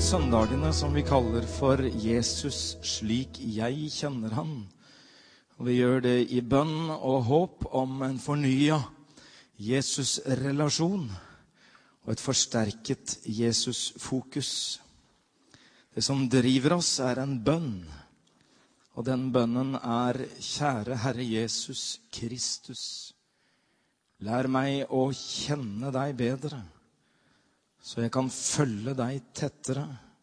søndagene som vi kaller for Jesus slik jeg kjenner han. Og vi gjør det i bønn og håp om en fornyet Jesus-relasjon og et forsterket Jesus-fokus. Det som driver oss en bønn, og den bønnen kjære Herre Jesus Kristus. Lær meg å kjenne deg bedre, så jeg kan følge deg tettere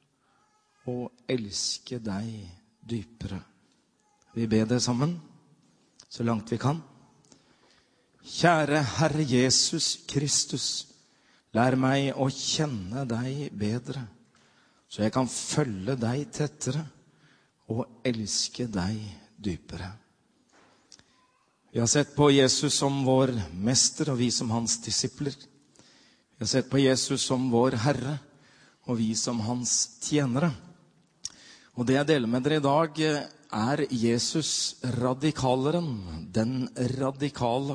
og elske deg dypere. Vi ber det sammen, så langt vi kan. Kjære Herre Jesus Kristus, lær meg å kjenne deg bedre, så jeg kan følge deg tettere og elske deg dypere. Vi har sett på Jesus som vår mester, og vi som hans disipler. Vi har sett på Jesus som vår Herre, og vi som hans tjenere. Og det jeg deler med dere i dag Jesus radikaleren, den radikale.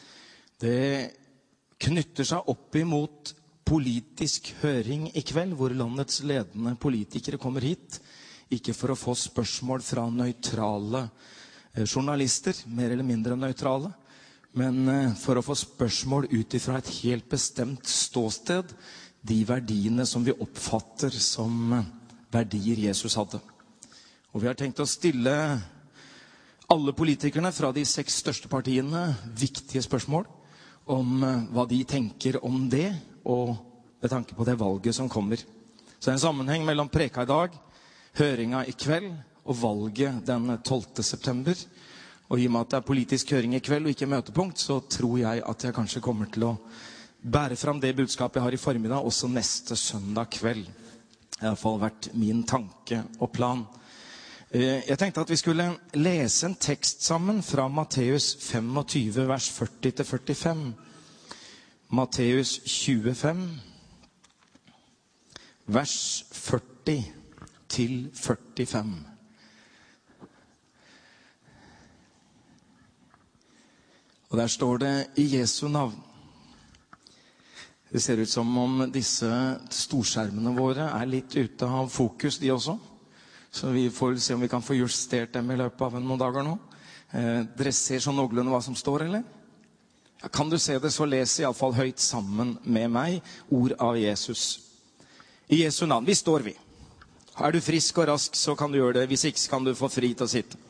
Det knytter seg opp imot politisk høring i kveld, hvor landets ledende politikere kommer hit, ikke for å få spørsmål fra nøytrale journalister, mer eller mindre nøytrale, men for å få spørsmål ut ifra et helt bestemt ståsted, de verdiene som vi oppfatter som verdier Jesus hadde. Og vi har tenkt å stille alle politikerne fra de 6 største partiene viktige spørsmål om hva de tenker om det, og med tanke på det valget som kommer. Så det en sammenheng mellom preka i dag, høringa i kveld og valget den 12. september. Og i og med at det politisk høring i kveld og ikke møtepunkt, så tror jeg at jeg kanskje kommer til å bære fram det budskapet jeg har i formiddag, også neste søndag kveld. Det har i hvert fall vært min tanke og plan. Jeg tenkte at vi skulle lese en tekst sammen fra Matteus 25, vers 40-45. Matteus 25, vers 40-45. Og der står det i Jesu navn. Det ser ut som om disse storskjermene våre litt ute av fokus, de også. Så vi får se om vi kan få justert dem i løpet av noen dager nå. Dere ser sånn noenlunde hva som står, eller? Ja, kan du se det, så les i alle fall høyt sammen med meg ord av Jesus. I Jesu navn. Vi står vi. Du frisk og rask, så kan du gjøre det. Hvis ikke, kan du få fri til å sitte.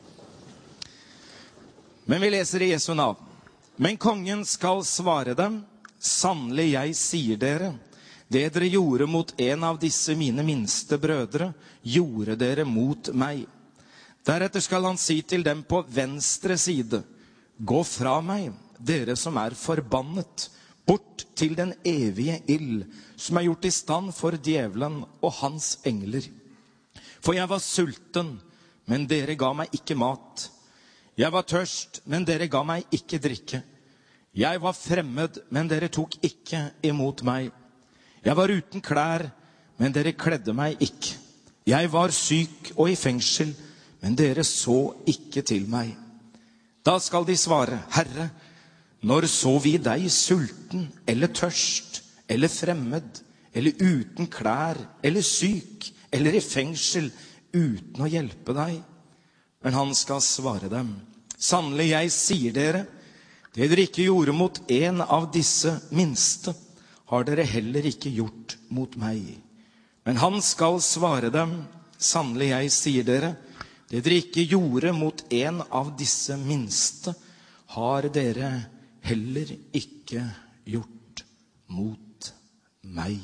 Men vi leser i Jesu navn. Men kongen skal svare dem, sannelig jeg sier dere, det dere gjorde mot en av disse mine minste brødre, gjorde dere mot meg. Deretter skal han si til dem på venstre side, gå fra meg, dere som forbannet, bort til den evige ild, som gjort i stand for djevelen og hans engler. For jeg var sulten, men dere ga meg ikke mat. Jeg var tørst, men dere ga meg ikke drikke. Jeg var fremmed, men dere tok ikke imot meg. Jeg var uten klær, men dere kledde meg ikke. Jeg var syk og i fengsel, men dere så ikke til meg. Da skal de svare, Herre, når så vi deg sulten, eller tørst, eller fremmed, eller uten klær, eller syk, eller i fengsel, uten å hjelpe deg? Men han skal svare dem, sannelig jeg sier dere, det dere ikke gjorde mot en av disse minste, har dere heller ikke gjort mot meg. Men han skal svare dem, sannelig jeg sier dere, det dere ikke gjorde mot en av disse minste, har dere heller ikke gjort mot meg.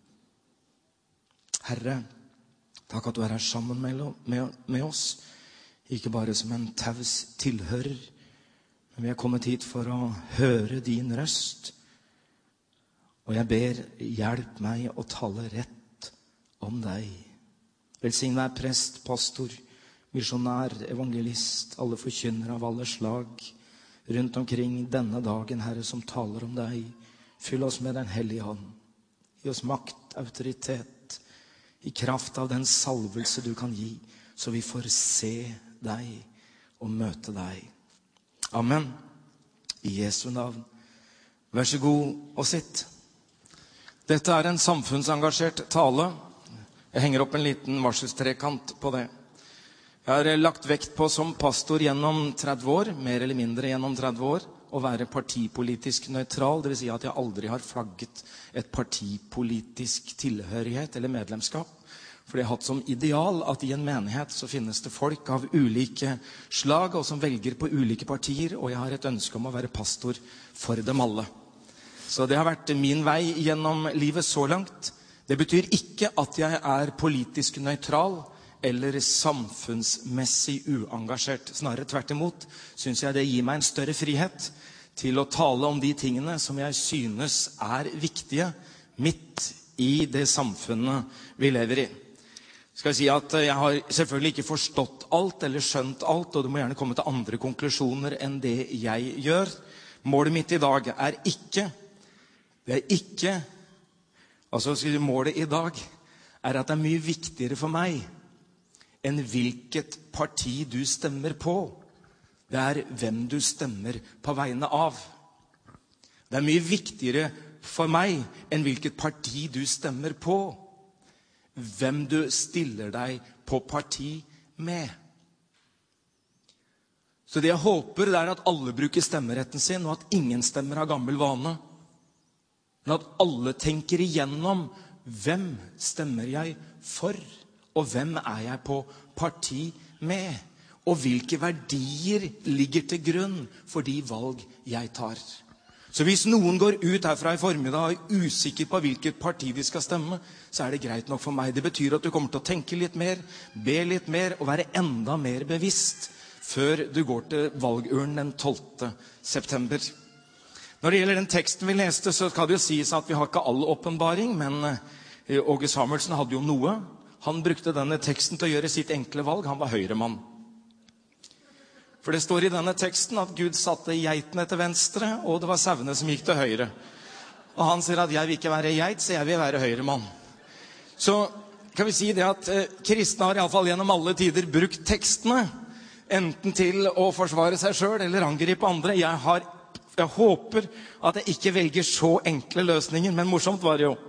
Herre, takk at du her sammen med oss, ikke bare som en taus tilhører, men vi har kommet hit for å høre din røst. Og jeg ber, hjelp meg å tale rett om deg. Velsign hver prest, pastor, misjonær, evangelist, alle forkynnere av alle slag, rundt omkring denne dagen, Herre, som taler om deg. Fyll oss med den hellige ånd. Gi oss makt, autoritet, i kraft av den salvelse du kan gi, så vi får se deg og møte deg. Amen. I Jesu navn. Vær så god og sitt. Dette en samfunnsengasjert tale. Jeg henger opp en liten varselstrekant på det. Jeg har lagt vekt på som pastor gjennom 30 år, mer eller mindre gjennom 30 år, å være partipolitisk nøytral, det vil si at jeg aldri har flagget et partipolitisk tilhørighet eller medlemskap. For jeg har hatt som ideal at i en menighet så finnes det folk av ulike slag, og som velger på ulike partier, og jeg har et ønske om å være pastor for dem alle. Så det har vært min vei gjennom livet så langt. Det betyr ikke at jeg er politisk nøytral eller samfunnsmessig uengasjert. Snarere tvert imot synes jeg det gir meg en større frihet til å tale om de tingene som jeg synes er viktige midt i det samfunnet vi lever i. Skal jeg si at jeg har selvfølgelig ikke forstått alt eller skjønt alt, og du må gjerne komme til andre konklusjoner enn det jeg gjør. Målet mitt i dag er ikke, målet i dag er at det er mye viktigere for meg enn hvilket parti du stemmer på. Det er hvem du stemmer på vegne av. Det er mye viktigere for meg enn hvilket parti du stemmer på. Hvem du stiller deg på parti med. Så det jeg håper det er at alle bruker stemmeretten sin, og at ingen stemmer av gammel vane. Men at alle tenker igjennom hvem stemmer jeg for, og hvem er jeg på parti med, og hvilke verdier ligger til grunn for de valg jeg tar. Så hvis noen går ut herfra i formiddag og er usikker på hvilket parti de skal stemme, så er det greit nok for meg. Det betyr at du kommer til å tenke litt mer, be litt mer og være enda mer bevisst før du går til valgurnen den 12. september. Når det gjelder den teksten vi leste, så skal det jo sies at vi har ikke all åpenbaring, men Åge Samuelsen hadde jo noe. Han brukte denne teksten til å gjøre sitt enkle valg. Han var høyremann. For det står i denne teksten at Gud satte geitene til venstre, og det var sauene som gikk til høyre. Og han sier at jeg vil ikke være geit, så jeg vil være høyremann. Så kan vi si det at kristne har i alle fall gjennom alle tider brukt tekstene, enten til å forsvare seg selv eller angripe andre. Jeg håper at jeg ikke velger så enkle løsninger, men morsomt var det jo.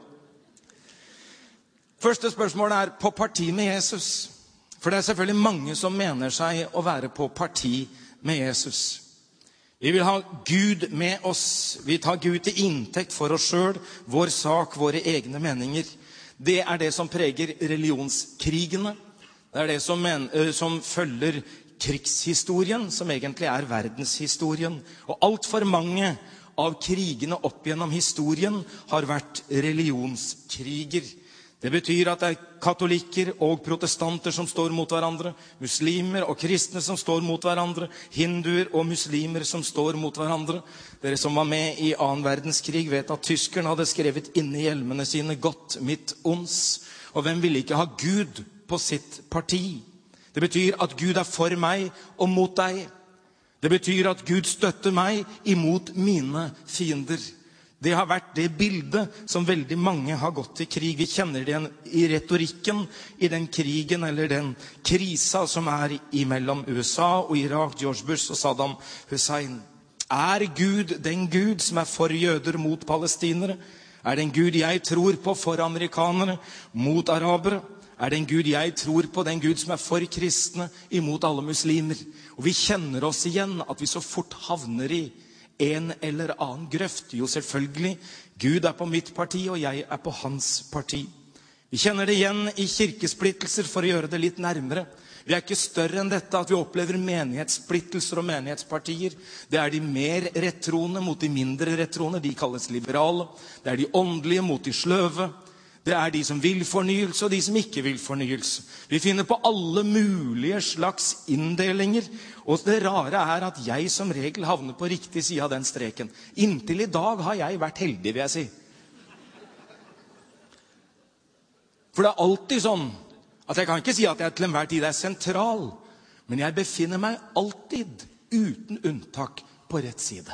Første spørsmålet er på parti med Jesus. For det er selvfølgelig mange som mener seg å være på parti med Jesus. Vi vil ha Gud med oss. Vi tar Gud til inntekt for oss selv, vår sak, våre egne meninger. Det er det som preger religionskrigene. Det er det som følger krigshistorien, som egentlig er verdenshistorien. Og alt for mange av krigene opp gjennom historien har vært religionskriger. Det betyr at det er katolikker og protestanter som står mot hverandre, muslimer og kristne som står mot hverandre, hinduer og muslimer som står mot hverandre. Dere som var med i 2. verdenskrig vet at tyskerne hadde skrevet inne i hjelmene sine «Gott mit uns», og hvem ville ikke ha Gud på sitt parti? Det betyr at Gud er for meg og mot deg. Det betyr at Gud støtter meg imot mine fiender. Det har vært det bildet som veldig mange har gått til krig. Vi kjenner det igjen i retorikken i den krigen eller den krisa som er imellom USA og Irak, George Bush og Saddam Hussein. Er Gud den Gud som er for jøder mot palestinere? Er den Gud jeg tror på for amerikanere mot arabere? Er den Gud jeg tror på, den Gud som er for kristne imot alle muslimer? Og vi kjenner oss igjen at vi så fort havner i en eller annen grøft. Jo, selvfølgelig, Gud er på mitt parti, og jeg er på hans parti. Vi kjenner det igjen i kirkesplittelser for å gjøre det litt nærmere. Vi er ikke større enn dette at vi opplever menighetssplittelser og menighetspartier. Det er de mer rettroende mot de mindre rettroende, de kalles liberale. Det er de åndelige mot de sløve. Det er de som vil fornyelse og de som ikke vil fornyelse. Vi finner på alle mulige slags inndelinger. Og det rare er at jeg som regel havner på riktig side av den streken. Inntil i dag har jeg vært heldig, vil jeg si. For det er alltid sånn at jeg kan ikke si at jeg til enhver tid er sentral, men jeg befinner meg alltid uten unntak på rett side.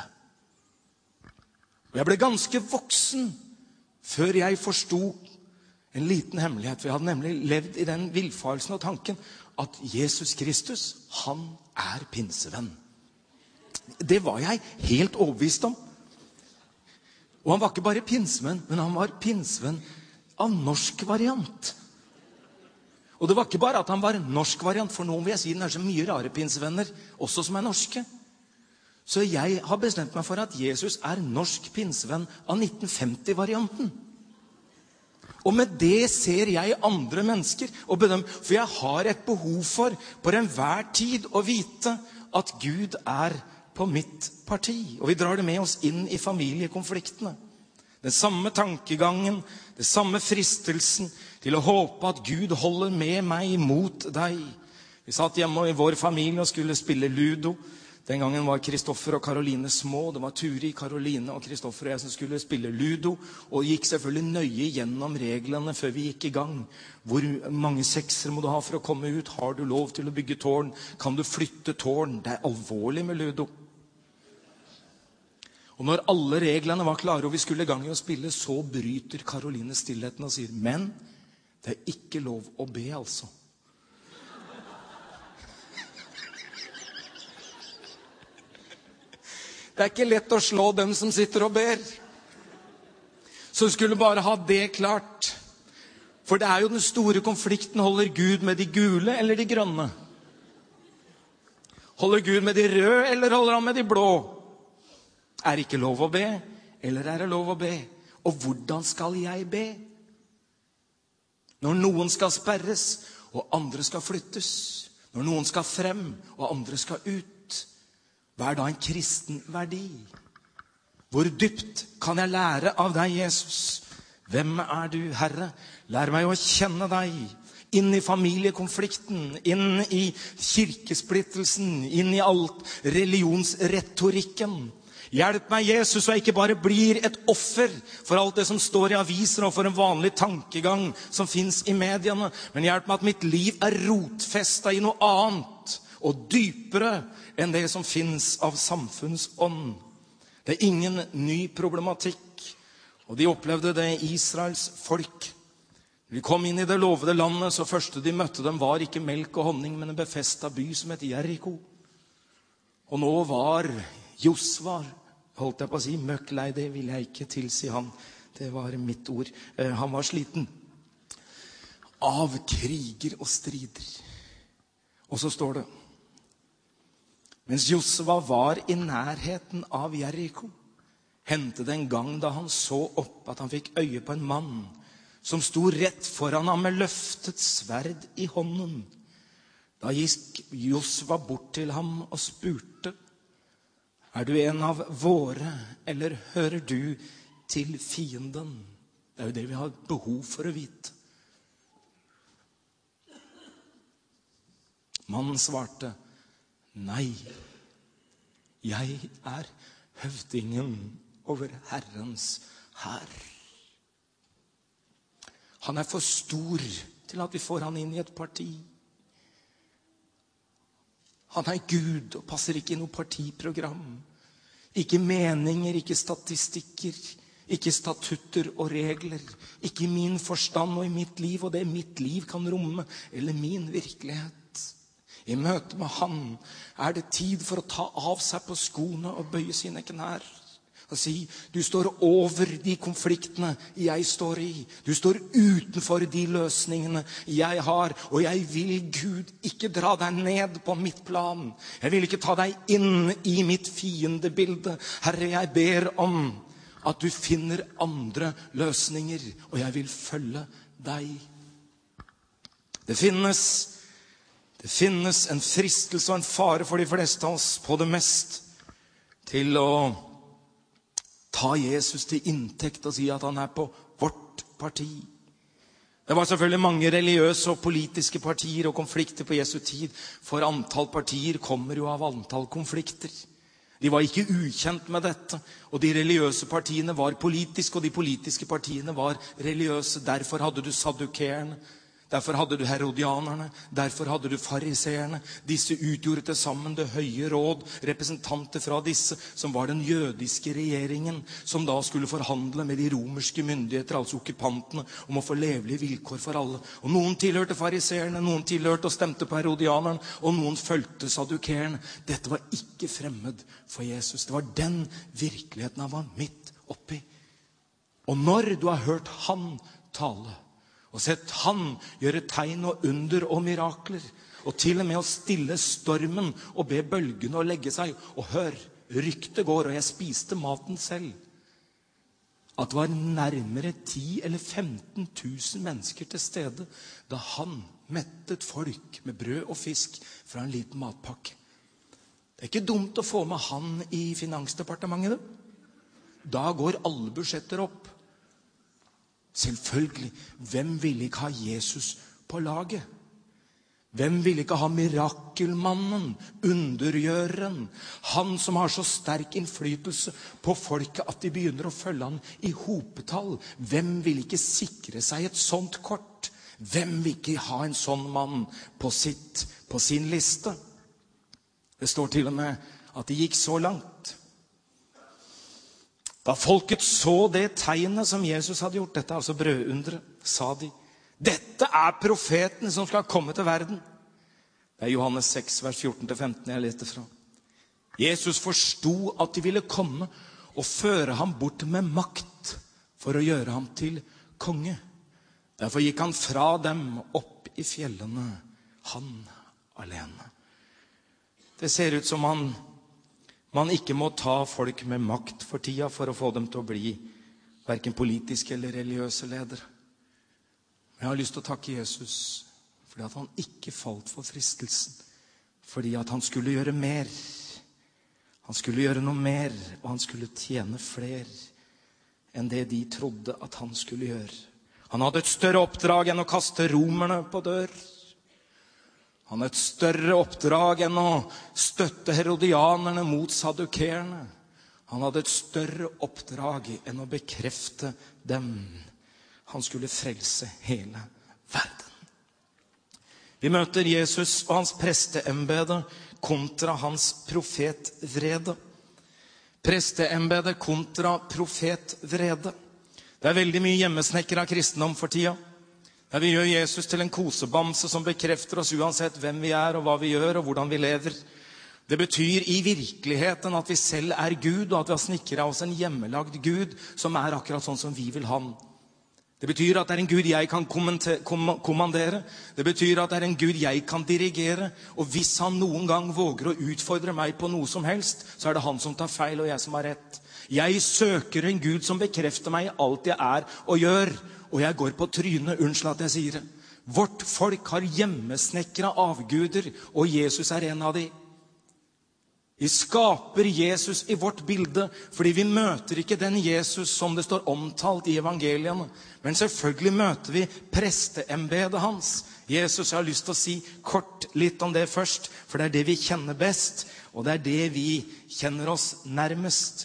Og jeg ble ganske voksen før jeg forstod en liten hemmelighet. For jeg hadde nemlig levd i den villfarelsen og tanken at Jesus Kristus, han er pinsevenn. Det var jeg helt overbevist om. Og han var ikke bare pinsevenn, men han var pinsevenn av norsk variant. Og det var ikke bare at han var en norsk variant, for nå vil jeg si den så mye rare pinsevenner, også som norske. Så jeg har bestemt meg for at Jesus norsk pinsevenn av 1950-varianten. Og med det ser jeg andre mennesker og bedømmer, for jeg har et behov for på enhver tid å vite at Gud på mitt parti. Og vi drar det med oss inn i familiekonfliktene. Den samme tankegangen, den samme fristelsen til å håpe at Gud holder med meg mot deg. Vi satt hjemme i vår familie og skulle spille Ludo. Den gangen var Kristoffer og Karoline små. Det var Turi, Karoline og Kristoffer og jeg som skulle spille Ludo. Og gikk selvfølgelig nøye gjennom reglene før vi gikk i gang. Hvor mange sekser må du ha for å komme ut? Har du lov til å bygge tårn? Kan du flytte tårn? Det alvorlig med Ludo. Og når alle reglene var klare og vi skulle i gang i å spille, så bryter Karoline stillheten og sier, men det ikke lov å be altså. Det ikke lett å slå dem som sitter og ber. Så du skulle bare ha det klart. For det jo den store konflikten, holder Gud med de gule eller de grønne? Holder Gud med de røde eller holder han med de blå? Ikke lov å be, eller det lov å be? Og hvordan skal jeg be? Når noen skal sperres, og andre skal flyttes. Når noen skal frem, og andre skal ut. Hva da en kristen verdi? Hvor dypt kan jeg lære av deg, Jesus? Hvem du, Herre? Lær meg å kjenne deg. Inn i familiekonflikten, inn i kirkesplittelsen, inn i alt religionsretorikken. Hjelp meg, Jesus, så jeg ikke bare blir et offer for alt det som står i aviser og for en vanlig tankegang som finnes i mediene. Men hjelp meg at mitt liv rotfestet i noe annet og dypere enn det som finnes av samfunnsånd. Det ingen ny problematikk. Og de opplevde det Israels folk. Når de kom inn i det lovede landet, så første de møtte dem var ikke melk og honning, men en befestet by som het Jericho. Og nå var Josva, holdt jeg på å si, møkklei, det vil jeg ikke tilsi han. Det var mitt ord. Han var sliten av kriger og strider. Og så står det, mens Josva var i nærheten av Jericho, hendte det en gang da han så opp at han fikk øye på en mann som sto rett foran ham med løftet sverd i hånden. Da gikk Josva bort til ham og spurte, du en av våre, eller hører du til fienden? Det jo det vi har behov for å vite. Mannen svarte, nei, jeg høvdingen over Herrens hær. Han for stor til at vi får han inn i et parti. Han Gud og passer ikke i noe partiprogram. Ikke meninger, ikke statistikker, ikke statutter og regler. Ikke i min forstand og i mitt liv, og det mitt liv kan romme, eller min virkelighet. I møte med han det tid for å ta av seg på skoene og bøye sine knær. Og si, du står over de konfliktene jeg står i. Du står utenfor de løsningene jeg har. Og jeg vil, Gud, ikke dra deg ned på mitt plan. Jeg vil ikke ta deg inn i mitt fiendebilde. Herre, jeg ber om at du finner andre løsninger, og jeg vil følge deg. Det finnes en fristelse og en fare for de fleste av oss på det mest til å ta Jesus til inntekt og si at han på vårt parti. Det var selvfølgelig mange religiøse og politiske partier og konflikter på Jesu tid, for antall partier kommer jo av antall konflikter. De var ikke ukjent med dette, og de religiøse partiene var politiske, og de politiske partiene var religiøse. Derfor hadde du saddukeerne, derfor hadde du herodianerne, derfor hadde du fariseerne. Disse utgjorde til sammen det høye råd, representanter fra disse, som var den jødiske regjeringen, som da skulle forhandle med de romerske myndigheter, altså okkupantene, om å få levelige vilkår for alle. Og noen tilhørte fariseerne, noen tilhørte og stemte på herodianerne, og noen fulgte saddukeerne. Dette var ikke fremmed for Jesus. Det var den virkeligheten han var midt oppi. Og når du har hørt han tale, og sett han gjøre tegn og under og mirakler, og til og med å stille stormen og be bølgene å legge seg. Og hør, ryktet går, og jeg spiste maten selv, at det var nærmere 10 eller 15 000 mennesker til stede da han mettet folk med brød og fisk fra en liten matpakke. Det ikke dumt å få med han i Finansdepartementet. Da går alle budsjetter opp. Selvfølgelig, hvem ville ikke ha Jesus på laget? Hvem ville ikke ha mirakelmannen, undergjøreren, han som har så sterk innflytelse på folket at de begynner å følge han i hopetall? Hvem vil ikke sikre seg et sånt kort? Hvem vil ikke ha en sånn mann på sin liste? Det står til og med at det gikk så langt. Da folket så det tegnet som Jesus hadde gjort, dette altså brødundret, sa de: dette profeten som skal komme til verden. Det Johannes 6, vers 14-15 jeg leste fra. Jesus forstod at de ville komme og føre ham bort med makt for å gjøre ham til konge. Derfor gikk han fra dem opp i fjellene, han alene. Det ser ut som man ikke må ta folk med makt for tida for å få dem til å bli hverken politiske eller religiøse ledere. Jeg har lyst til å takke Jesus fordi at han ikke falt for fristelsen, fordi at han skulle gjøre mer. Han skulle gjøre noe mer, og han skulle tjene flere enn det de trodde at han skulle gjøre. Han hadde et større oppdrag enn å kaste romerne på dør. Han hadde et større oppdrag enn å støtte herodianerne mot saddukerene. Han hadde et større oppdrag enn å bekrefte dem. Han skulle frelse hele verden. Vi møter Jesus og hans presteembede kontra hans profetvrede. Presteembede kontra profetvrede. Det veldig mye hjemmesnekker av kristendom for tida. Der vi gjør Jesus til en kosebamse som bekrefter oss uansett hvem vi og hva vi gjør og hvordan vi lever. Det betyr i virkeligheten at vi selv Gud, og at vi har snikret oss en hjemmelagd Gud som akkurat sånn som vi vil ha han. Det betyr at det en Gud jeg kan kommandere. Det betyr at det en Gud jeg kan dirigere. Og hvis han noen gang våger å utfordre meg på noe som helst, så det han som tar feil og jeg som har rett. Jeg søker en Gud som bekrefter meg i alt jeg og gjør. Og jeg går på trynet, unnskyld at jeg sier det. Vårt folk har hjemmesnekra avguder, og Jesus en av de. Vi skaper Jesus i vårt bilde, fordi vi møter ikke den Jesus som det står omtalt i evangeliene. Men selvfølgelig møter vi presteembedet hans. Jesus, jeg har lyst til å si kort litt om det først, for det det vi kjenner best, og det det vi kjenner oss nærmest.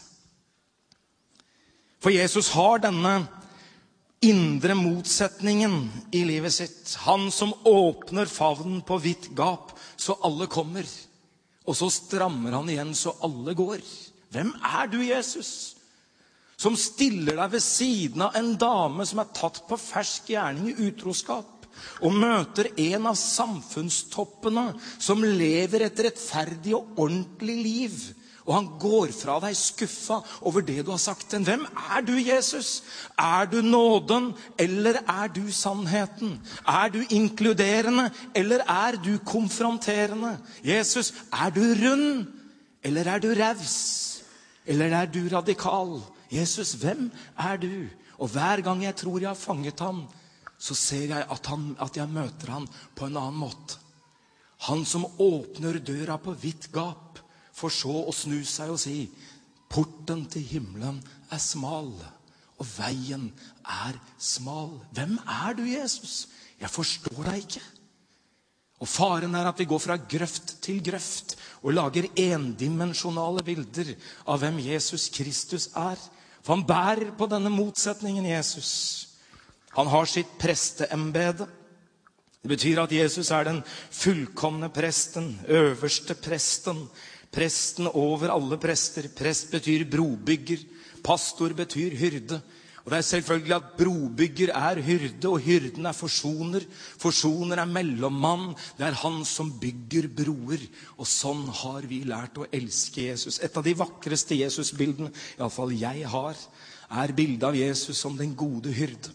For Jesus har denne indre motsetningen i livet sitt. Han som åpner favnen på vidt gap, så alle kommer. Og så strammer han igjen så alle går. Hvem du, Jesus? Som stiller deg ved siden av en dame som tatt på fersk gjerning i utroskap, og møter en av samfunnstoppene som lever et rettferdig og ordentlig liv. Og han går fra deg skuffa over det du har sagt. Hvem du, Jesus? Du nåden, eller du sannheten? Du inkluderende, eller du konfronterende? Jesus, du rund, eller du revs? Eller du radikal? Jesus, hvem du? Og hver gang jeg tror jeg har fanget ham, så ser jeg at jeg møter ham på en annen måte. Han som åpner døra på vidt gap, for så å snu seg og si: porten til himmelen smal, og veien smal. Hvem du, Jesus? Jeg forstår deg ikke. Og faren at vi går fra grøft til grøft og lager endimensjonale bilder av hvem Jesus Kristus For han bærer på denne motsetningen, Jesus. Han har sitt presteembede. Det betyr at Jesus den fullkomne presten, øverste presten, presten over alle prester. Prest betyr brobygger, pastor betyr hyrde. Og det selvfølgelig at brobygger hyrde, og hyrden forsoner. Forsoner mellommann, det han som bygger broer. Og sånn har vi lært å elske Jesus. Et av de vakreste Jesus-bildene, i alle fall jeg har, bildet av Jesus som den gode hyrde.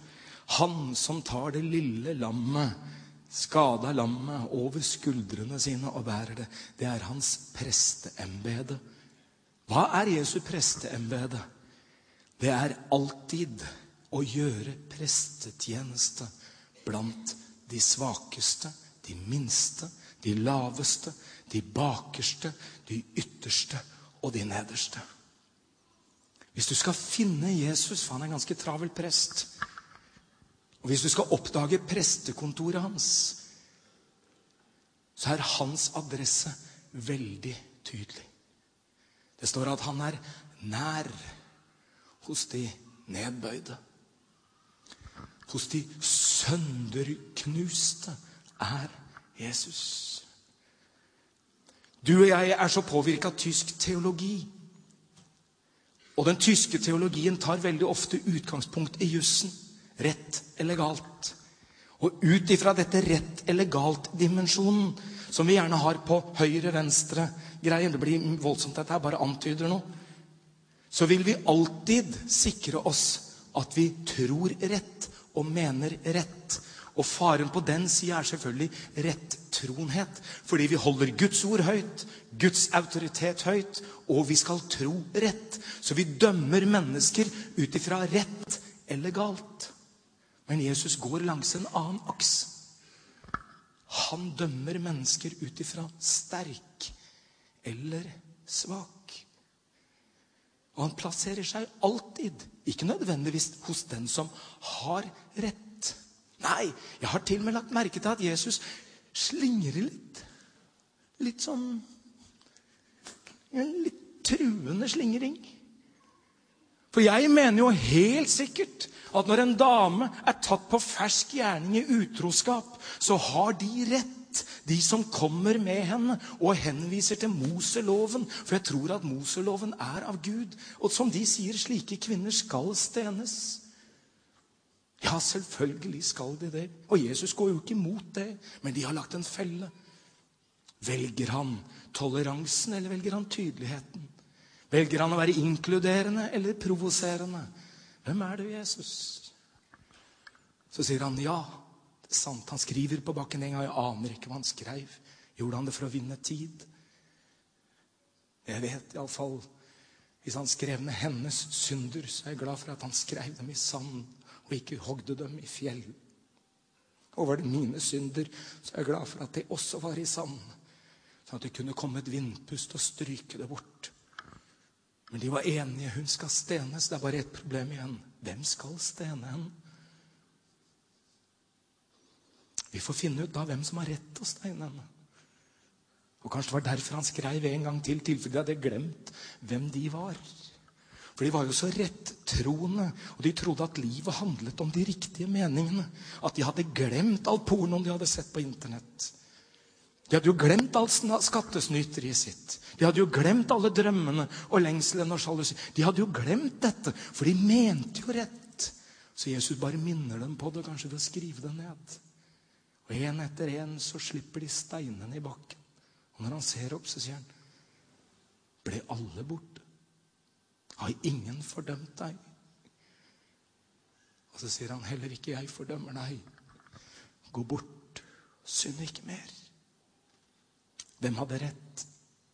Han som tar det lille lammet, skadet lammet, over skuldrene sine og bærer det, det er hans presteembede. Hva er Jesu presteembede? Det er alltid å gjøre prestetjeneste blant de svakeste, de minste, de laveste, de bakerste, de ytterste og de nederste. Hvis du skal finne Jesus, for han er en ganske travel prest, og hvis du skal oppdage prestekontoret hans, så er hans adresse veldig tydelig. Det står at han er nær hos de nedbøyde. Hos de sønderknuste er Jesus. Du og jeg er så påvirket av tysk teologi. Og den tyske teologien tar veldig ofte utgangspunkt i jussen. Rett eller galt. Og ut ifra dette rett eller galt dimensjonen, som vi gjerne har på høyre-venstre greier, det blir voldsomt dette her, bare antyder noe, så vil vi alltid sikre oss at vi tror rett og mener rett. Og faren på den siden er selvfølgelig retttroenhet, fordi vi holder Guds ord høyt, Guds autoritet høyt, og vi skal tro rett. Så vi dømmer mennesker ut ifra rett eller galt. Men Jesus går langs en annen aks. Han dømmer mennesker ut ifra sterk eller svak. Og han plasserer seg alltid, ikke nødvendigvis hos den som har rett. Nei, jeg har til og med lagt merke til at Jesus slingrer litt. Litt sånn, en litt truende slingring. For jeg mener jo helt sikkert at når en dame er tatt på fersk gjerning i utroskap, så har de rett, de som kommer med henne og henviser til Moseloven. For jeg tror at Moseloven er av Gud. Og som de sier, slike kvinner skal stenes. Ja, selvfølgelig skal de det. Og Jesus går jo ikke imot det, men de har lagt en felle. Velger han toleransen, eller velger han tydeligheten? Velger han å være inkluderende eller provoserende? Hvem er du, Jesus? Så sier han, ja, det er sant. Han skriver på bakken en gang, jeg aner ikke hva han skrev. Gjorde han det for å vinne tid? Jeg vet i alle fall, hvis han skrev ned hennes synder, så er jeg glad for at han skrev dem i sand, og ikke hogde dem i fjell. Og var det mine synder, så er jeg glad for at det også var i sand, så at det kunne komme et vindpust og stryke det bort. Men de var enige, hun skal stenes. Det er bare et problem igjen. Hvem skal stene henne? Vi får finne ut da hvem som har rett til å steine henne. Og kanskje det var derfor han skrev en gang til de hadde glemt hvem de var. For de var jo så rettroende, og de trodde at livet handlet om de riktige meningene. At de hadde glemt all pornoen de hadde sett på internett. De hadde jo glemt alt skattesnyteriet sitt. De hadde jo glemt alle drømmene og lengslene og sjalusi. De hadde jo glemt dette, for de mente jo rett. Så Jesus bare minner dem på det, kanskje ved å skrive det ned. Og en etter en så slipper de steinene i bakken. Og når han ser opp, så sier han, ble alle borte? Har ingen fordømt deg? Og så sier han, heller ikke jeg fordømmer deg. Gå bort, synd ikke mer. Hvem hadde rett?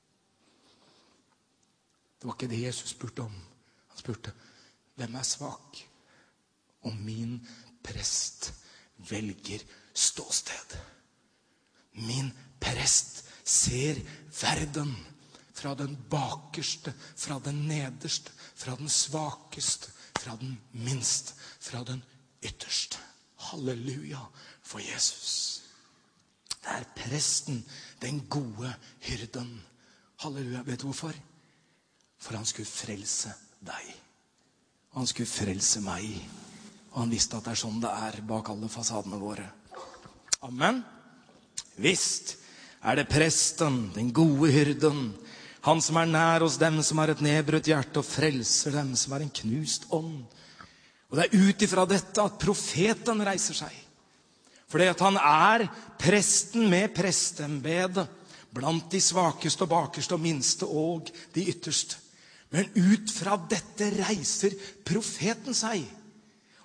Det var ikke det Jesus spurte om. Han spurte, hvem er svak? Og min prest velger ståsted. Min prest ser verden fra den bakerste, fra den nederste, fra den svakeste, fra den minste, fra den ytterste. Halleluja for Jesus. Det er presten, den gode hyrden. Halleluja, vet du hvorfor? For han skulle frelse deg. Og han skulle frelse meg. Og han visste at det er sånn det er bak alle fasadene våre. Amen. Visst er det presten, den gode hyrden, han som er nær hos dem som har et nedbrutt hjerte og frelser dem som er en knust ånd. Og det er ut ifra dette at profeten reiser seg. Fordi at han er presten med prestembede blant de svakeste og bakerste og minste og de ytterste. Men ut fra dette reiser profeten seg.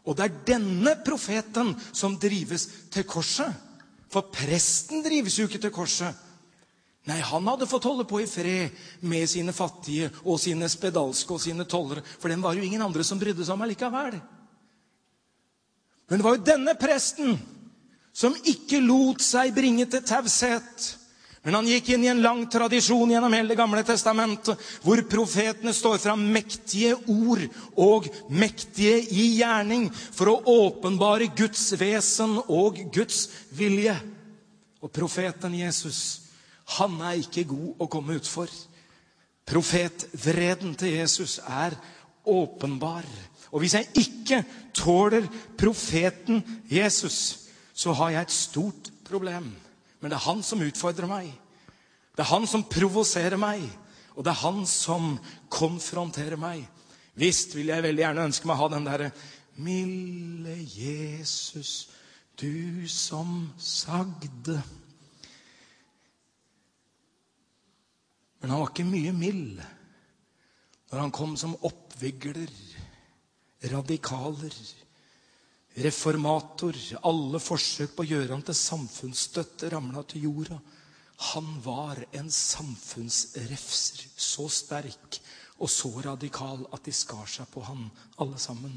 Og det denne profeten som drives til korset. For presten drives jo ikke til korset. Nei, han hadde fått holde på i fred med sine fattige og sine spedalske og sine tollere. For den var jo ingen andre som brydde seg om allikevel. Men det var jo denne presten som ikke lot seg bringe til taushet. Men han gikk inn i en lang tradisjon gjennom hele det gamle testamentet, hvor profetene står fram mektige ord og mektige i gjerning for å åpenbare Guds vesen og Guds vilje. Og profeten Jesus, han ikke god å komme ut for. Profetvreden til Jesus åpenbar. Og hvis jeg ikke tåler profeten Jesus, så har jeg et stort problem. Men det han som utfordrer meg. Det han som provoserer meg. Og det han som konfronterer meg. Visst vil jeg veldig gjerne ønske meg å ha den der milde Jesus, du som sagde. Men han var ikke mye mild når han kom som oppvigler, radikaler, reformator. Alle forsøk på å gjøre han til samfunnsstøtte ramlet til jorda. Han var en samfunnsrefser, så sterk og så radikal at de skar seg på han alle sammen.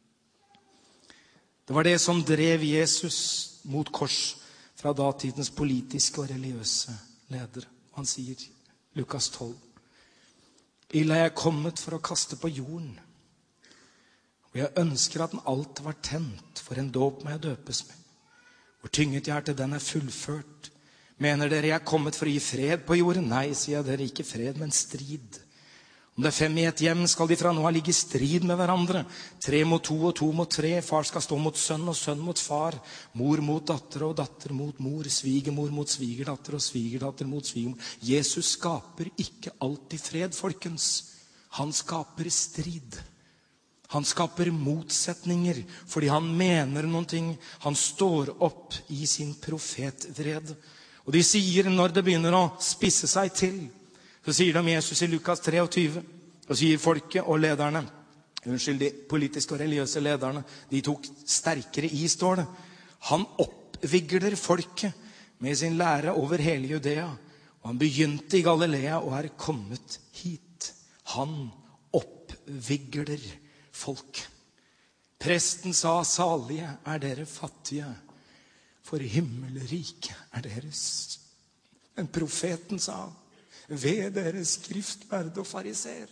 Det var det som drev Jesus mot kors fra datidens politiske og religiøse ledere. Han sier, Lukas 12, «Ille jeg kommet for å kaste på jorden, og jeg ønsker at alt var tent, for en dåp må jeg døpes med. Hvor tynget jeg til den fullført. Mener dere jeg kommet for å gi fred på jorden? Nei, sier jeg dere, ikke fred, men strid. Om det 5 i et hjem, skal de fra nå av ligge i strid med hverandre. 3 mot 2 og 2 mot 3. Far skal stå mot sønn og sønn mot far. Mor mot datter og datter mot mor. Svigermor mot svigerdatter og svigerdatter mot svigermor. Jesus skaper ikke alltid fred, folkens. Han skaper strid. Han skaper motsetninger fordi han mener noen ting. Han står opp i sin profetvred. Og de sier når det begynner å spisse seg til, så sier de om Jesus i Lukas 23, og sier folket og lederne, de politiske og religiøse lederne, de tok sterkere i, står det. Han oppvigler folket med sin lære over hele Judea, og han begynte i Galilea og kommet hit. Han oppvigler folk. Presten sa, salige dere fattige, for himmelriket deres. Men profeten sa, ved dere skriftlærde og fariser.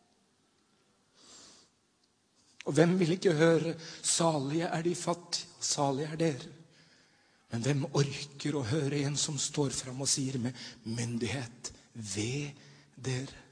Og hvem vil ikke høre, salige de fattige, og salige dere. Men hvem orker å høre en som står frem og sier med myndighet, ved dere.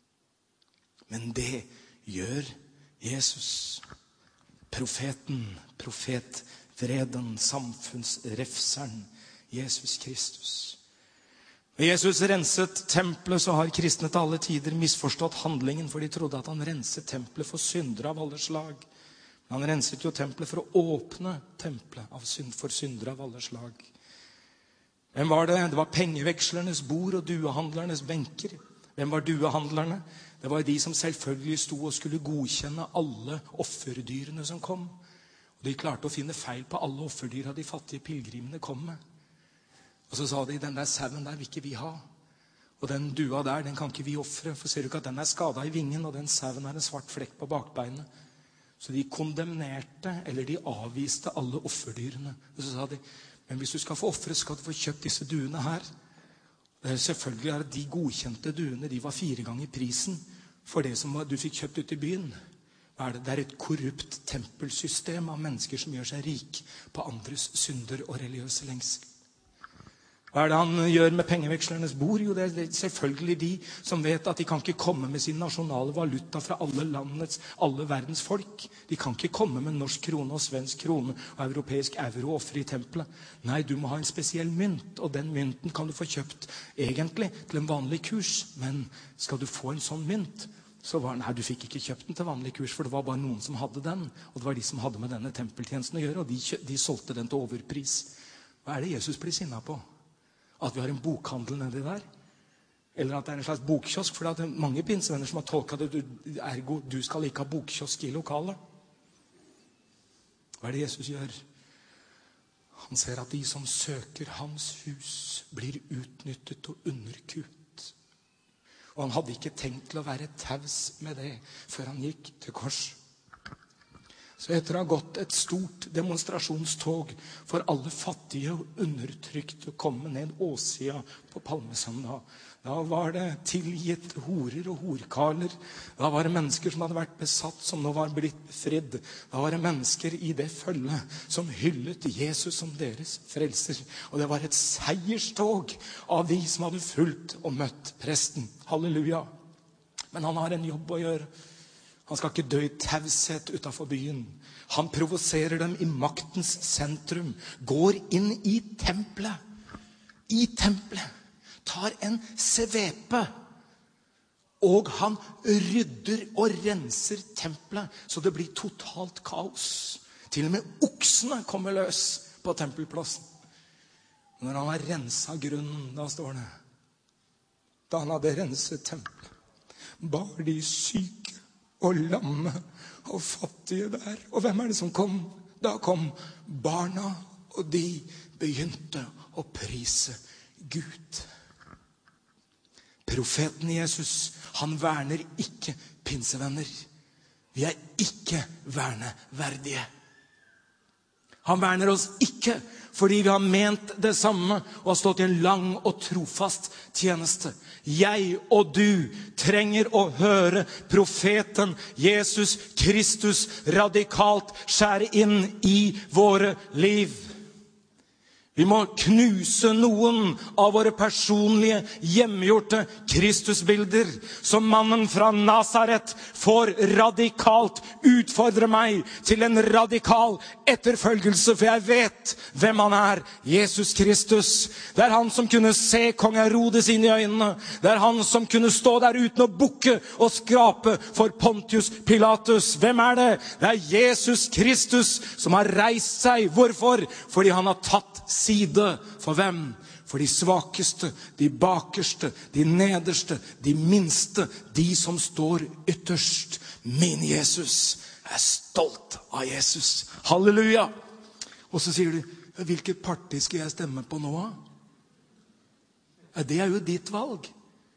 Men det gjør Jesus, profeten, profetvreden, samfunnsrefseren, Jesus Kristus. Når Jesus renset tempelet, så har kristne til alle tider misforstått handlingen, for de trodde at han renset tempelet for syndere av alle slag. Men han renset jo tempelet for å åpne tempelet for syndere av alle slag. Hvem var det? Det var pengevekslernes bord og duehandlernes benker. Hvem var duehandlerne? Det var de som selvfølgelig sto og skulle godkjenne alle offerdyrene som kom. Og de klarte å finne feil på alle offerdyra de fattige pilgrimene kom med. Og så sa de, den der sauen der vil ikke vi ha. Og den dua der, den kan ikke vi offre. For ser du ikke at den skadet i vingen, og den sauen en svart flekk på bakbeinet. Så de kondemnerte, eller de avviste alle offerdyrene. Og så sa de, men hvis du skal få offre, skal du få kjøpt disse duene her. Selvfølgelig de godkjente duene, de var 4 ganger prisen for det som du fikk kjøpt ut i byen. Hva det? Det et korrupt tempelsystem av mennesker som gjør seg rik på andres synder og religiøse lengsel. Hva det han gjør med pengevekslernes bord? Jo, det selvfølgelig de som vet at de kan ikke komme med sin nasjonale valuta fra alle verdens folk. De kan ikke komme med norsk krone og svensk krone og europeisk euro og offre i tempelet. Nei, du må ha en spesiell mynt, og den mynten kan du få kjøpt egentlig til en vanlig kurs. Men skal du få en sånn mynt, så var nei, du fikk ikke kjøpt den til vanlig kurs, for det var bare noen som hadde den. Og det var de som hadde med denne tempeltjenesten å gjøre, og de solgte den til overpris. Hva det Jesus blir sinnet på? At vi har en bokhandel nedi der? Eller at det en slags bokkiosk? For det mange pinsevenner som har tolket det, ergo du skal ikke ha bokkiosk i lokalet. Hva det Jesus gjør? Han ser at de som søker hans hus blir utnyttet og underkuet. Og han hadde ikke tenkt til å være taus med det før han gikk til kors. Så etter å ha gått et stort demonstrasjonstog for alle fattige og undertrykte å komme ned åssida på Palmesøndag, da var det tilgitt horer og horkarler. Da var det mennesker som hadde vært besatt, som nå var blitt befridd. Da var det mennesker i det følget som hyllet Jesus som deres frelser. Og det var et seierstog av de som hadde fulgt og møtt presten. Halleluja. Men han har en jobb å gjøre. Han skal ikke dø i taushet utenfor byen. Han provoserer dem i maktens sentrum. Går inn i tempelet. I tempelet. Tar en svepe. Og han rydder og renser tempelet. Så det blir totalt kaos. Til og med oksene kommer løs på tempelplassen. Når han har renset grunnen, da står det. Da han hadde renset tempelet. Bar de syke og lamme og fattige der. Og hvem er det som kom? Da kom barna, og de begynte å prise Gud. Profeten Jesus, han verner ikke pinsevenner. Vi er ikke verneverdige. Han verner oss ikke fordi vi har ment det samme og har stått i en lang og trofast tjeneste. Jeg og du trenger å høre profeten Jesus Kristus radikalt skjære inn i våre liv. Vi må knuse noen av våre personlige, hjemgjorte Kristusbilder. Så mannen fra Nazaret får radikalt utfordre meg til en radikal etterfølgelse, for jeg vet hvem han er, Jesus Kristus. Det er han som kunne se kong Herodes inn i øynene. Det er han som kunne stå der uten å bukke og skrape for Pontius Pilatus. Hvem er det? Det er Jesus Kristus som har reist seg. Hvorfor? Fordi han har tatt side. For hvem? For de svakeste, de bakerste, de nederste, de minste, de som står ytterst. Min Jesus er stolt av Jesus. Halleluja! Og så sier du, hvilket parti skal jeg stemme på nå? Det er jo ditt valg.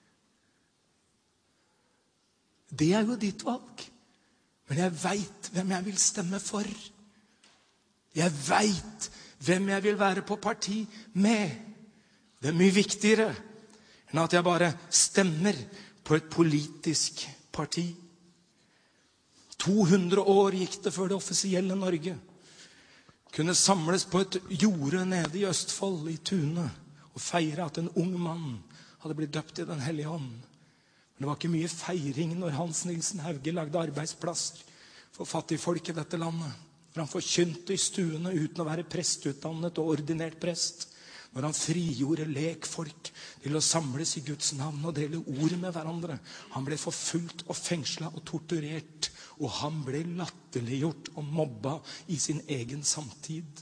Det er jo ditt valg. Men jeg vet hvem jeg vil stemme for. Jeg vet hvem jeg vil være på parti med. Det er mye viktigere enn at jeg bare stemmer på et politisk parti. 200 år gikk det før det offisielle Norge kunne samles på et jorde nede i Østfold, i Tune, og feire at en ung mann hadde blitt døpt i Den hellige ånd. Men det var ikke mye feiring når Hans Nilsen Hauge lagde arbeidsplasser for fattigfolk i dette landet. Når han forkynte i stuene uten å være prestutdannet og ordinert prest. Når han frigjorde lekfolk til å samles i Guds navn og dele ord med hverandre. Han ble forfulgt og fengslet og torturert. Og han ble latterliggjort og mobba i sin egen samtid.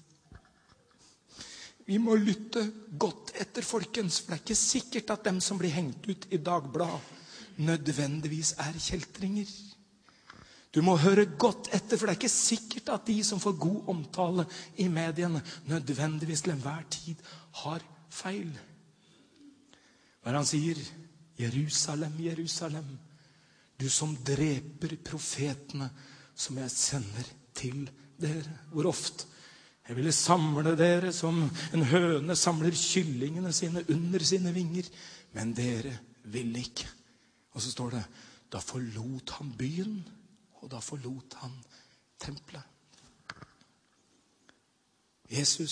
Vi må lytte godt etter, folkens. For det er ikke sikkert at dem som blir hengt ut i Dagbladet nødvendigvis er kjeltringer. Du må høre godt etter, for det er ikke sikkert at de som får god omtale i mediene nødvendigvis til enhver tid har feil. Hva han sier? Jerusalem, Jerusalem, du som dreper profetene som jeg sender til dere. Hvor ofte? Jeg ville samle dere som en høne samler kyllingene sine under sine vinger, men dere ville ikke. Og så står det, da forlot han byen, og da forlot han tempelet. Jesus.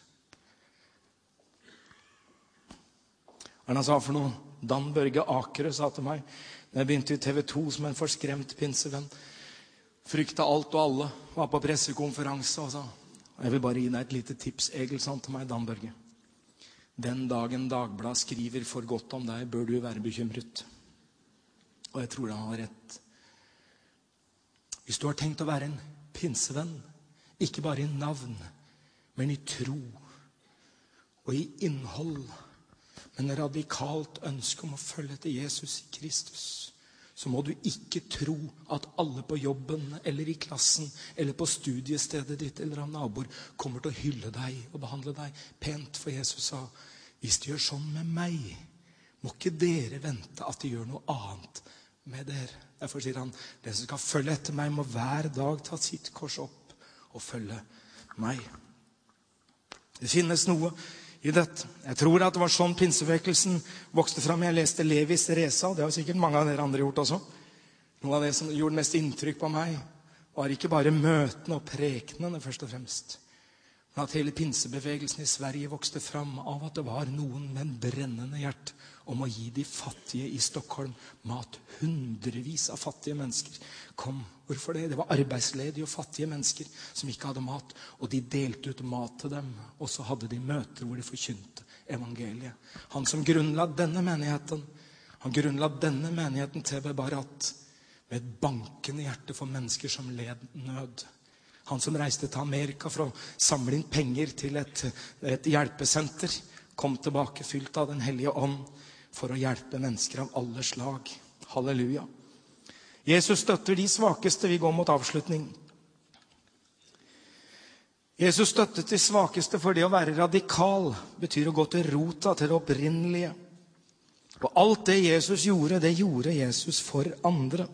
Hva han sa for noe? Dan Børge Akere sa til meg, når jeg begynte i TV 2 som en forskremt pinsevenn, frykta alt og alle, var på pressekonferanse og sa, jeg vil bare gi deg et lite tips, Egil, sa han til meg, Dan Børge. Den dagen Dagbladet skriver for godt om deg, bør du være bekymret. Og jeg tror han har rett. Hvis du har tenkt å være en pinsevenn, ikke bare i navn, men i tro og i innhold, men radikalt ønske om å følge til Jesus Kristus, så må du ikke tro at alle på jobben, eller i klassen, eller på studiestedet ditt, eller av naboer, kommer til å hylle deg og behandle deg pent. For Jesus sa, hvis de gjør sånn med meg, må ikke dere vente at de gjør noe annet med dere. Derfor sier han, den som skal følge etter meg, må hver dag ta sitt kors opp og følge meg. Det finnes noe i dette. Jeg tror at det var sånn pinsevekkelsen vokste fram. Jeg leste Levis Resa, og det har sikkert mange av dere andre gjort også. Noe av det som gjorde mest inntrykk på meg, var ikke bare møtene og prekenene først og fremst, men at hele pinsebevegelsen i Sverige vokste fram av at det var noen med en brennende hjerte om å gi de fattige i Stockholm mat. Hundrevis av fattige mennesker kom. Hvorfor det? Det var arbeidsledige og fattige mennesker som ikke hadde mat, og de delte ut mat til dem, og så hadde de møter hvor de forkynte evangeliet. Han som grunnla denne menigheten, han grunnla denne menigheten TB Barat med et bankende hjerte for mennesker som led nød. Han som reiste til Amerika for å samle inn penger til et hjelpesenter, kom tilbake fylt av den hellige ånd for å hjelpe mennesker av alle slag. Halleluja. Jesus støtter de svakeste. Vi går mot avslutning. Jesus støttet de svakeste, for det å være radikal betyr å gå til rota, til det opprinnelige. Og alt det Jesus gjorde, det gjorde Jesus for andre.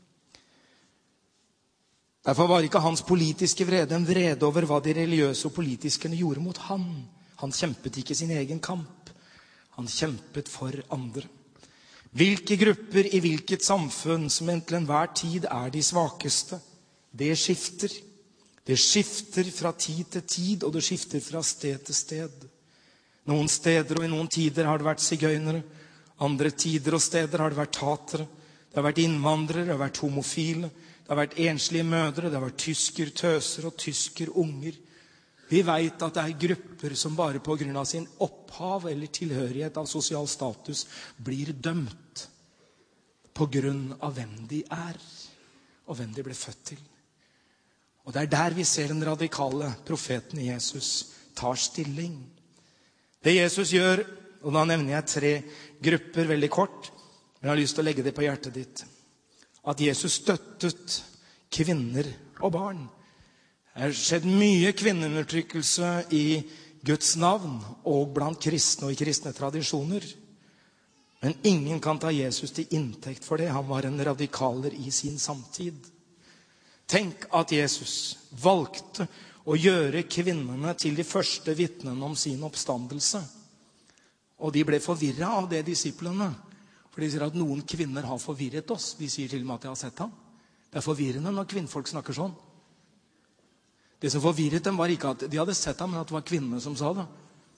Derfor var ikke hans politiske vrede en vrede over hva de religiøse og politikerne gjorde mot han. Han kjempet ikke sin egen kamp. Han kjempet for andre. Hvilke grupper i hvilket samfunn som til enhver tid er de svakeste, det skifter. Det skifter fra tid til tid, og det skifter fra sted til sted. Noen steder og i noen tider har det vært sigøynere. Andre tider og steder har det vært tatere. Det har vært innvandrere, det har vært homofile. Det har vært enslige mødre, det har vært tysker tøser og tysker unger. Vi vet at det er grupper som bare på grunn av sin opphav eller tilhørighet av sosial status blir dømt på grunn av hvem de er og hvem de ble født til. Og det er der vi ser den radikale profeten Jesus tar stilling. Det Jesus gjør, og da nevner jeg 3 grupper veldig kort, men jeg har lyst til å legge det på hjertet ditt. At Jesus støttet kvinner og barn. Det har skjedd mye kvinneundertrykkelse i Guds navn og blant kristne og i kristne tradisjoner. Men ingen kan ta Jesus til inntekt for det. Han var en radikaler i sin samtid. Tenk at Jesus valgte å gjøre kvinnene til de første vitnene om sin oppstandelse. Og de ble forvirret av det, disiplene. For de sier at noen kvinner har forvirret oss. De sier til og med at de har sett ham. Det er forvirrende når kvinnfolk snakker sånn. Det som forvirret dem var ikke at de hadde sett ham, men at det var kvinnene som sa det.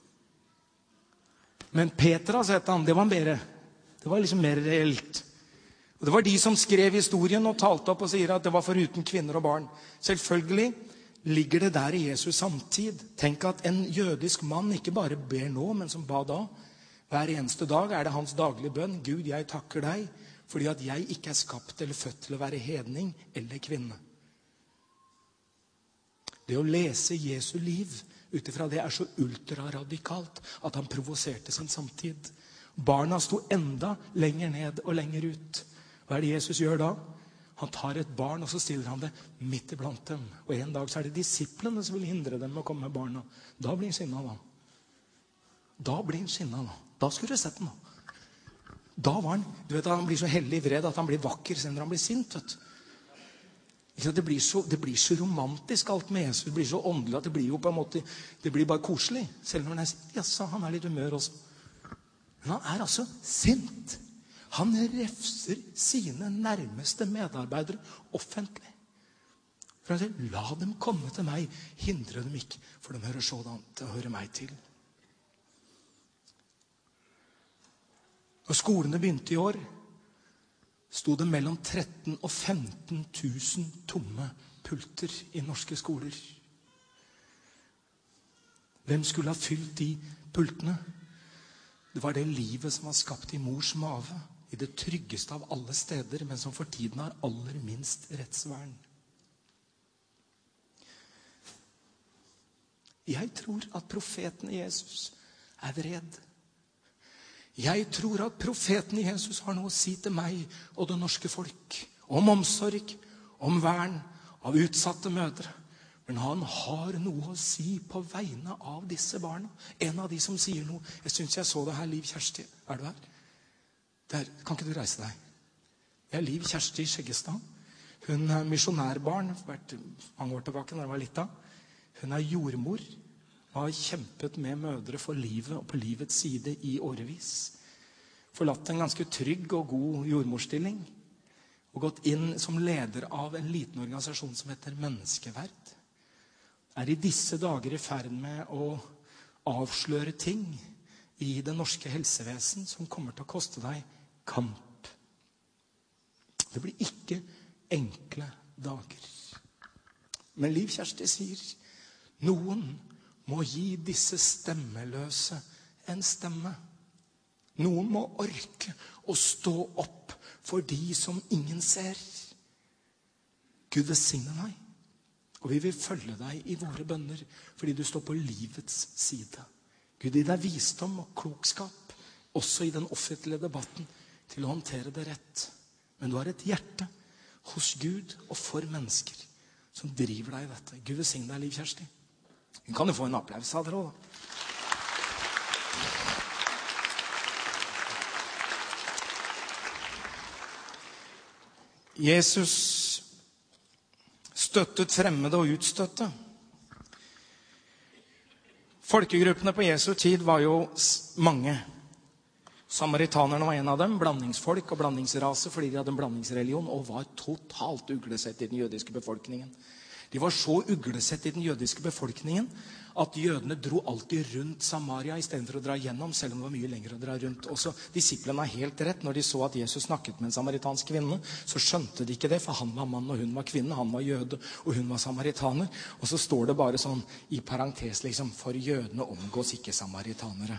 Men Peter har sett ham. Det var liksom mer reelt. Og det var de som skrev historien og talte opp og sier at det var foruten kvinner og barn. Selvfølgelig ligger det der i Jesus samtid. Tenk at en jødisk mann ikke bare ber nå, men som ba da. Hver eneste dag er det hans daglige bønn. Gud, jeg takker deg, fordi at jeg ikke er skapt eller født til å være hedning eller kvinne. Det å lese Jesu liv utifra det er så ultraradikalt at han provoserte sin samtid. Barna sto enda lenger ned og lenger ut. Hva er det Jesus gjør da? Han tar et barn, og så stiller han det midt iblant dem. Og en dag så er det disiplene som vil hindre dem å komme med barna. Da blir han sinna da. Da skulle du sett den da. Da var han, du vet, han blir så hellig vred at han blir vakker selv når han blir sint, vet du. Det blir så romantisk alt med Jesus. Det blir så åndelig at det blir jo på en måte, det blir bare koselig. Selv når han er sint, jaså, han er litt humør også. Men han er altså sint. Han refser sine nærmeste medarbeidere offentlig. For han sier, la dem komme til meg, hindre dem ikke, for de hører sådan til å høre meg til. Når skolene begynte i år, sto det mellom 13 og 15 000 tomme pulter i norske skoler. Hvem skulle ha fylt de pultene? Det var det livet som var skapt i mors mave, i det tryggeste av alle steder, men som for tiden har aller minst rettsvern. Jeg tror at profeten Jesus er vred. Jeg tror at profeten Jesus har noe å si til meg og det norske folk om omsorg, om vern av utsatte mødre. Men han har noe å si på vegne av disse barna. En av de som sier noe. Jeg synes jeg så det her, Liv Kjersti. Er du her? Kan ikke du reise deg? Jeg er Liv Kjersti i Skjeggestad. Hun er misjonærbarn, vært mange år tilbake når hun var liten. Hun er jordmor og har kjempet med mødre for livet og på livets side i årevis. Forlatt en ganske trygg og god jordmorstilling og gått inn som leder av en liten organisasjon som heter Menneskeverd. Er i disse dager i ferd med å avsløre ting i det norske helsevesen som kommer til å koste deg kamp. Det blir ikke enkle dager. Men Liv Kjersti sier, noen må gi disse stemmeløse en stemme. Noen må orke å stå opp for de som ingen ser. Gud velsigne deg. Og vi vil følge deg i våre bønner, fordi du står på livets side. Gud, gi deg visdom og klokskap, også i den offentlige debatten, til å håndtere det rett. Men du har et hjerte hos Gud og for mennesker som driver deg i dette. Gud velsigne deg, Liv Kjersti. Hun kan jo få en applaus av dere også, da. Jesus støttet fremmede og utstøtte. Folkegruppene på Jesu tid var jo mange. Samaritanerne var en av dem, blandingsfolk og blandingsrase fordi de hadde en blandingsreligion og var totalt uglesett i den jødiske befolkningen. De var så uglesett i den jødiske befolkningen at jødene dro alltid rundt Samaria i stedet for å dra gjennom, selv om det var mye lenger å dra rundt. Også disiplene har helt rett. Når de så at Jesus snakket med en samaritansk kvinne, så skjønte de ikke det, for han var mann og hun var kvinne. Han var jøde og hun var samaritaner. Og så står det bare sånn i parentes liksom, for jødene omgås ikke samaritanere.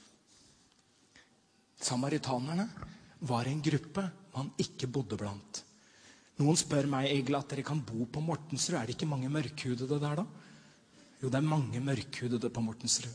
Samaritanerne var en gruppe man ikke bodde blant. Noen spør meg, Egil, at dere kan bo på Mortensrud. Er det ikke mange mørkhudede der da? Jo, det er mange mørkhudede på Mortensrud.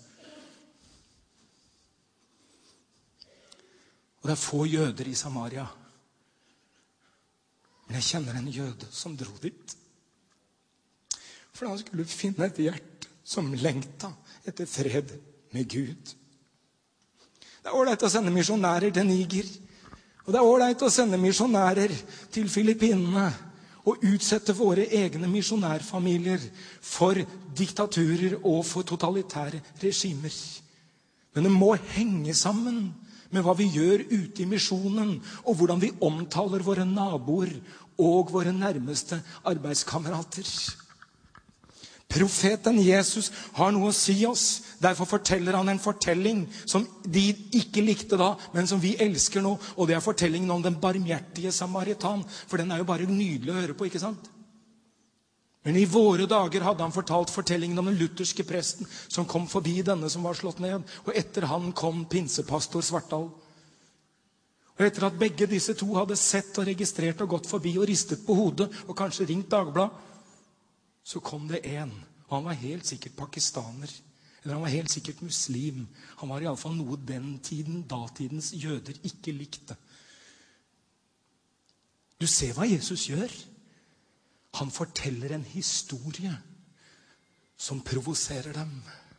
Og det er få jøder i Samaria. Men jeg kjenner en jøde som dro dit. For han skulle finne et hjerte som lengta etter fred med Gud. Det er ålreit å sende misjonærer til Niger. Og det er ålreit å sende misjonærer til Filippinene og utsette våre egne misjonærfamilier for diktaturer og for totalitære regimer. Men det må henge sammen med hva vi gjør ute i misjonen, og hvordan vi omtaler våre naboer og våre nærmeste arbeidskamerater. Profeten Jesus har noe å si oss. Derfor forteller han en fortelling som de ikke likte da, men som vi elsker nå. Og det er fortellingen om den barmhjertige samaritan. For den er jo bare nydelig å høre på, ikke sant? Men i våre dager hadde han fortalt fortellingen om den lutherske presten som kom forbi denne som var slått ned. Og etter han kom pinsepastor Svartdal. Og etter at begge disse to hadde sett og registrert og gått forbi og ristet på hodet og kanskje ringt Dagbladet, så kom det en, og han var helt sikkert pakistaner, eller han var helt sikkert muslim. Han var i alle fall noe den tiden, datidens jøder, ikke likte. Du ser hva Jesus gjør. Han forteller en historie som provoserer dem.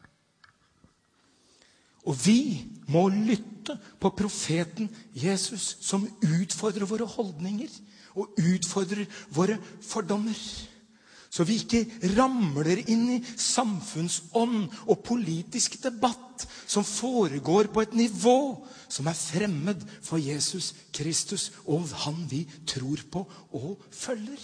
Og vi må lytte på profeten Jesus, som utfordrer våre holdninger og utfordrer våre fordommer. Så vi ikke ramler inn i samfunnsånd og politisk debatt som foregår på et nivå som er fremmed for Jesus Kristus og han vi tror på og følger.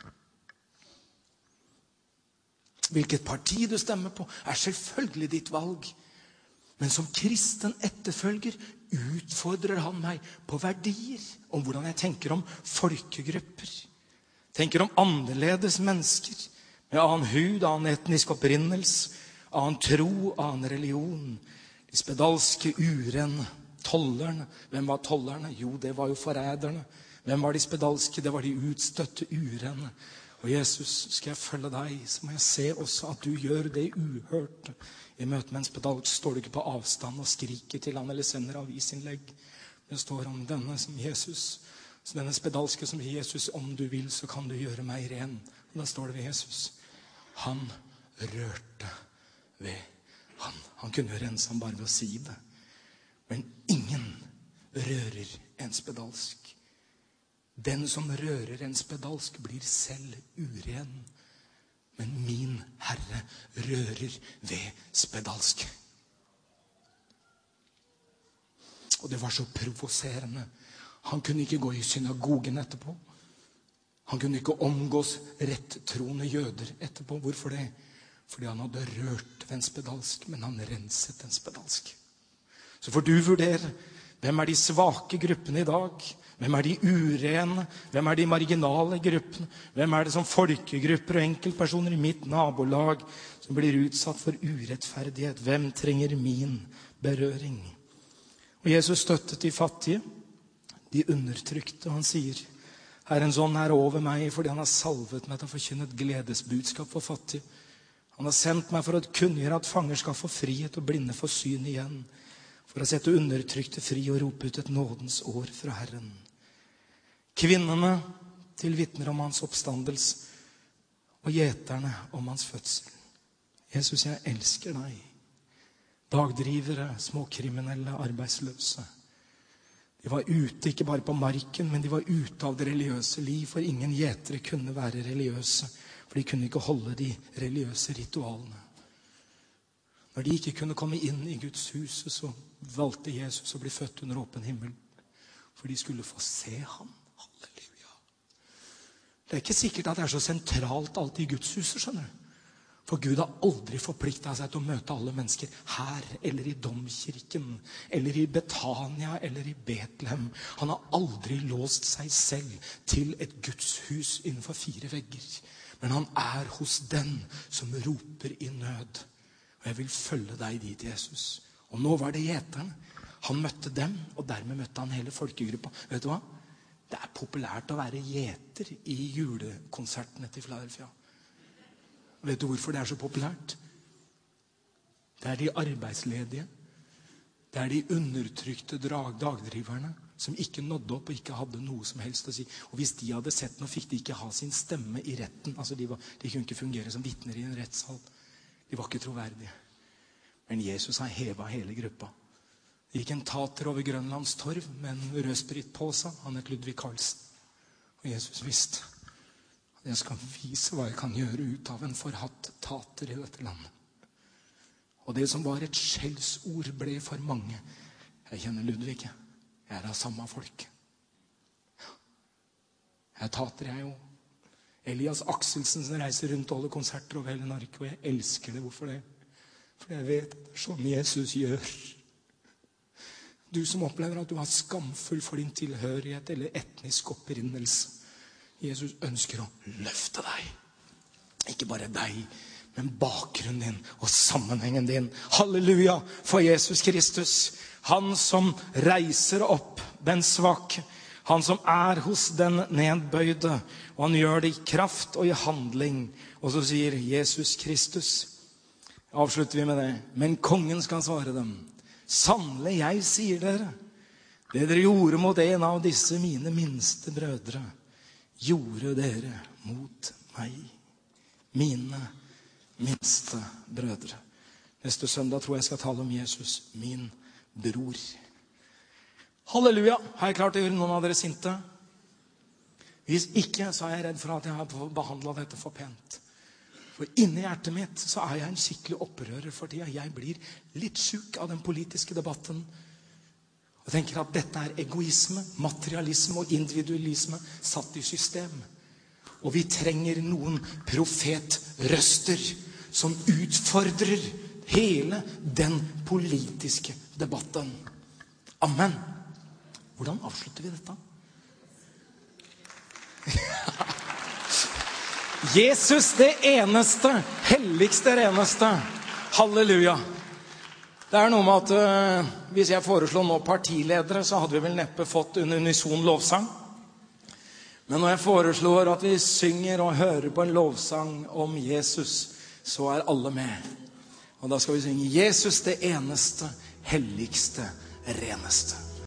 Hvilket parti du stemmer på er selvfølgelig ditt valg. Men som kristen etterfølger utfordrer han meg på verdier om hvordan jeg tenker om folkegrupper. Tenker om annerledes mennesker med annen hud, annen etnisk opprinnelse, annen tro, annen religion. De spedalske urene, tollerne. Hvem var tollerne? Jo, det var jo forræderne. Hvem var de spedalske? Det var de utstøtte urene. Og Jesus, skal jeg følge deg, så må jeg se også at du gjør det uhørte. I møte med en spedalsk står du ikke på avstand og skriker til han eller sender avisinnlegg. Det står om denne som Jesus, så denne spedalske som Jesus, om du vil, så kan du gjøre meg ren. Og da står det ved Jesus. Han rørte ved han. Han kunne jo rense ham bare ved å si det. Men ingen rører en spedalsk. Den som rører en spedalsk blir selv uren. Men min Herre rører ved spedalsk. Og det var så provoserende. Han kunne ikke gå i synagogen etterpå. Han kunne ikke omgås rettroende jøder etterpå. Hvorfor det? Fordi han hadde rørt ved en spedalsk, men han renset en spedalsk. Så får du vurdere, hvem er de svake gruppene i dag? Hvem er de urene? Hvem er de marginale gruppene? Hvem er det som folkegrupper og enkeltpersoner i mitt nabolag som blir utsatt for urettferdighet? Hvem trenger min berøring? Og Jesus støttet de fattige, de undertrykte, og han sier, Herrens ånd er over meg, fordi han har salvet meg til å forkynne et gledesbudskap for fattige. Han har sendt meg for å kunngjøre at fanger skal få frihet og blinde få syn igjen, for å sette undertrykte fri og rope ut et nådens år fra Herren. Kvinnene til vitner om hans oppstandelse, og gjeterne om hans fødsel. Jesus, jeg elsker deg. Dagdrivere, småkriminelle, arbeidsløse. De var ute, ikke bare på marken, men de var ute av det religiøse liv, for ingen gjetere kunne være religiøse, for de kunne ikke holde de religiøse ritualene. Når de ikke kunne komme inn i Guds hus, så valgte Jesus å bli født under åpen himmel, for de skulle få se ham. Halleluja. Det er ikke sikkert at det er så sentralt alltid i Guds huset, skjønner du. For Gud har aldri forpliktet seg til å møte alle mennesker her, eller i domkirken, eller i Betania, eller i Betlehem. Han har aldri låst seg selv til et gudshus innenfor 4 vegger. Men han er hos den som roper i nød. Og jeg vil følge deg dit, Jesus. Og nå var det gjeterne. Han møtte dem, og dermed møtte han hele folkegruppa. Vet du hva? Det er populært å være gjeter i julekonsertene til Philadelphia. Vet du hvorfor det er så populært? Det er de arbeidsledige. Det er de undertrykte dagdriverne som ikke nådde opp og ikke hadde noe som helst å si. Og hvis de hadde sett noe, fikk de ikke ha sin stemme i retten. Altså de kunne ikke fungere som vitner i en rettssal. De var ikke troverdige. Men Jesus har hevet hele gruppa. Det gikk en tater over Grønlands torv med en rødsprit på seg. Han het Ludvig Carlsen. Og Jesus visste jeg skal vise hva jeg kan gjøre ut av en forhatt tater i dette landet. Og det som var et skjellsord ble for mange. Jeg kjenner Ludvig. Jeg er av samme folk. Jeg er tater, jeg jo. Elias Akselsen som reiser rundt og holder konserter over hele Norge. Og jeg elsker det. Hvorfor det? For jeg vet det er sånn Jesus gjør. Du som opplever at du er skamfull for din tilhørighet eller etnisk opprinnelse. Jesus ønsker å løfte deg. Ikke bare deg, men bakgrunnen din og sammenhengen din. Halleluja for Jesus Kristus. Han som reiser opp den svake. Han som er hos den nedbøyde. Og han gjør det i kraft og i handling. Og så sier Jesus Kristus. Avslutter vi med det. Men kongen skal svare dem. Sannelig, jeg sier dere. Det dere gjorde mot en av disse mine minste brødre. Gjorde dere mot meg, mine minste brødre. Neste søndag tror jeg skal tale om Jesus, min bror. Halleluja! Har jeg klart å gjøre noen av dere sinte? Hvis ikke, så er jeg redd for at jeg har behandlet dette for pent. For inni hjertet mitt så er jeg en skikkelig opprører, fordi jeg blir litt syk av den politiske debatten. Og tenker at dette er egoisme, materialisme og individualisme satt i system. Og vi trenger noen profetrøster som utfordrer hele den politiske debatten. Amen. Hvordan avslutter vi dette? Jesus det eneste, helligste reneste. Halleluja. Det er noe med at hvis jeg foreslår nå partiledere, så hadde vi vel neppe fått en unison lovsang. Men når jeg foreslår at vi synger og hører på en lovsang om Jesus, så er alle med. Og da skal vi synge Jesus det eneste, helligste, reneste.